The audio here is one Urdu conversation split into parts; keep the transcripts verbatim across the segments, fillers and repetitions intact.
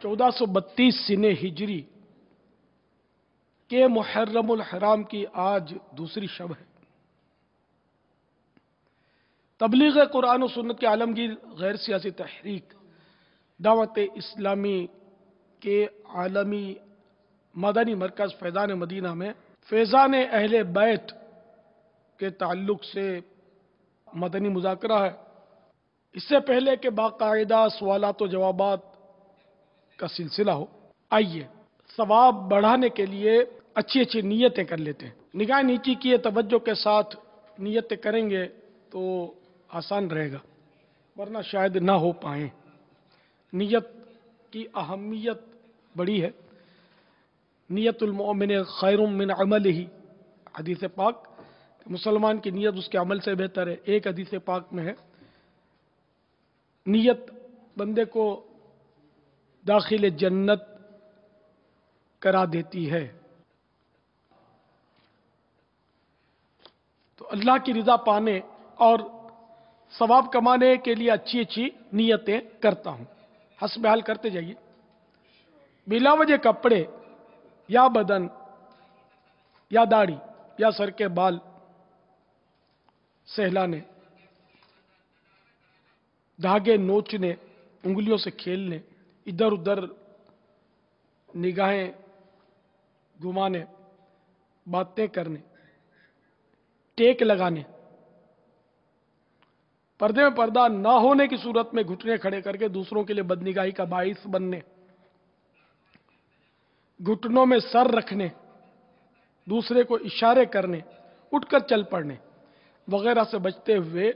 چودہ سو بتیس سن ہجری کے محرم الحرام کی آج دوسری شب ہے۔ تبلیغ قرآن و سنت کے عالمگیر غیر سیاسی تحریک دعوت اسلامی کے عالمی مدنی مرکز فیضان مدینہ میں فیضان اہل بیت کے تعلق سے مدنی مذاکرہ ہے۔ اس سے پہلے کہ باقاعدہ سوالات و جوابات کا سلسلہ ہو، آئیے ثواب بڑھانے کے لیے اچھی اچھی نیتیں کر لیتے ہیں۔ نگاہ نیچی کیے توجہ کے ساتھ نیتیں کریں گے تو آسان رہے گا، ورنہ شاید نہ ہو پائیں۔ نیت کی اہمیت بڑی ہے۔ نیت المؤمن خیر من عملہ، حدیث پاک، مسلمان کی نیت اس کے عمل سے بہتر ہے۔ ایک حدیث پاک میں ہے نیت بندے کو داخل جنت کرا دیتی ہے۔ تو اللہ کی رضا پانے اور ثواب کمانے کے لیے اچھی اچھی نیتیں کرتا ہوں، حسب حال کرتے جائیے۔ بلا وجہ کپڑے یا بدن یا داڑھی یا سر کے بال سہلانے، دھاگے نوچنے، انگلیوں سے کھیلنے، ادھر ادھر نگاہیں گھمانے، باتیں کرنے، ٹیک لگانے، پردے میں پردہ نہ ہونے کی صورت میں گھٹنے کھڑے کر کے دوسروں کے لیے بدنگاہی کا باعث بننے، گھٹنوں میں سر رکھنے، دوسرے کو اشارے کرنے، اٹھ کر چل پڑنے وغیرہ سے بچتے ہوئے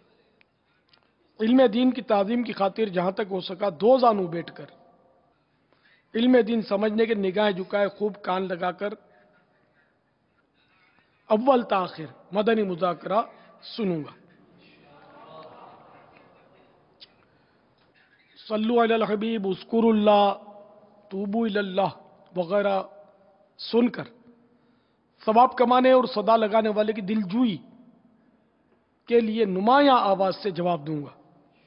علم دین کی تعظیم کی خاطر جہاں تک ہو سکا دو زانوں بیٹھ کر علم دین سمجھنے کے نگاہ جھکائے خوب کان لگا کر اول تاخر مدنی مذاکرہ سنوں گا۔ صلو علی الحبیب، اذکروا اللہ، توبوا الی اللہ وغیرہ سن کر ثواب کمانے اور صدا لگانے والے کی دل جوئی کے لیے نمایاں آواز سے جواب دوں گا۔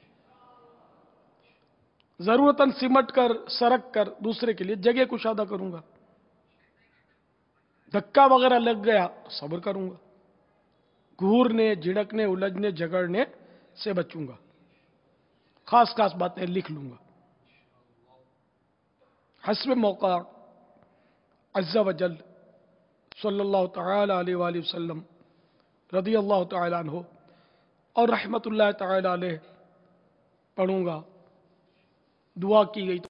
ضرورتاً سمٹ کر سرک کر دوسرے کے لیے جگہ کشادہ کروں گا۔ دھکا وغیرہ لگ گیا صبر کروں گا۔ گھورنے، جھڑکنے، الجھنے، جھگڑنے سے بچوں گا۔ خاص خاص باتیں لکھ لوں گا۔ حسب موقع عز و جل صلی اللہ تعالی علیہ وآلہ وسلم رضی اللہ تعالی عنہ اور رحمت اللہ تعالی علیہ پڑھوں گا۔ دعا کی گئی